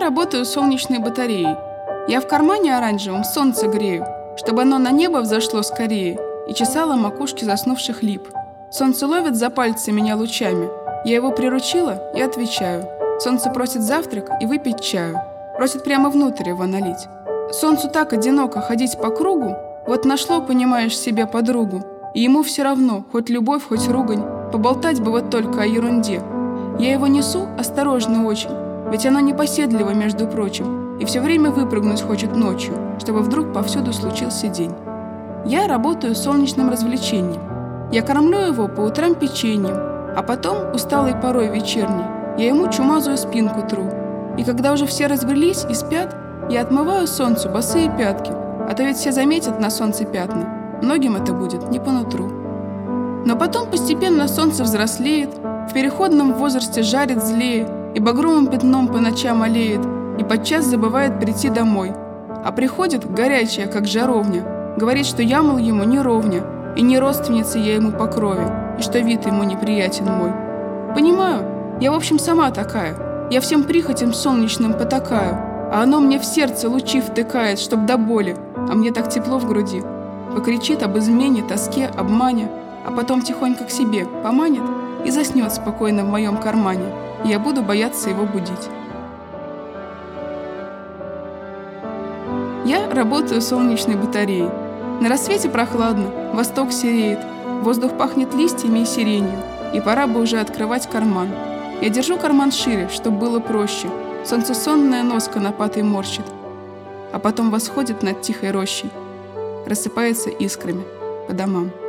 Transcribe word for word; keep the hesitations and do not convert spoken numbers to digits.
работаю солнечной батареей. Я в кармане оранжевом солнце грею, чтобы оно на небо взошло скорее и чесало макушки заснувших лип. Солнце ловит за пальцы меня лучами. Я его приручила и отвечаю. Солнце просит завтрак и выпить чаю. Просит прямо внутрь его налить. Солнцу так одиноко ходить по кругу, вот нашло, понимаешь, себе подругу. И ему все равно, хоть любовь, хоть ругань, поболтать бы вот только о ерунде. Я его несу осторожно очень, ведь оно непоседливо, между прочим, и все время выпрыгнуть хочет ночью, чтобы вдруг повсюду случился день. Я работаю солнечным развлечением. Я кормлю его по утрам печеньем, а потом, усталой порой вечерней, я ему чумазую спинку тру. И когда уже все разбрелись и спят, я отмываю солнцу босые пятки, а то ведь все заметят на солнце пятна. Многим это будет не по нутру. Но потом постепенно солнце взрослеет, в переходном возрасте жарит злее и багровым пятном по ночам олеет, и подчас забывает прийти домой. А приходит, горячая, как жаровня, говорит, что я, мол, ему не ровня, и не родственница я ему по крови, и что вид ему неприятен мой. Понимаю, я в общем сама такая, я всем прихотям солнечным потакаю, а оно мне в сердце лучи втыкает, чтоб до боли, а мне так тепло в груди. Покричит об измене, тоске, обмане, а потом тихонько к себе поманит и заснет спокойно в моем кармане, и я буду бояться его будить. Я работаю солнечной батареей. На рассвете прохладно, восток сереет, воздух пахнет листьями и сиренью, и пора бы уже открывать карман. Я держу карман шире, чтобы было проще. Солнцесонная нос конопатой морщит, а потом восходит над тихой рощей, рассыпается искрами по домам.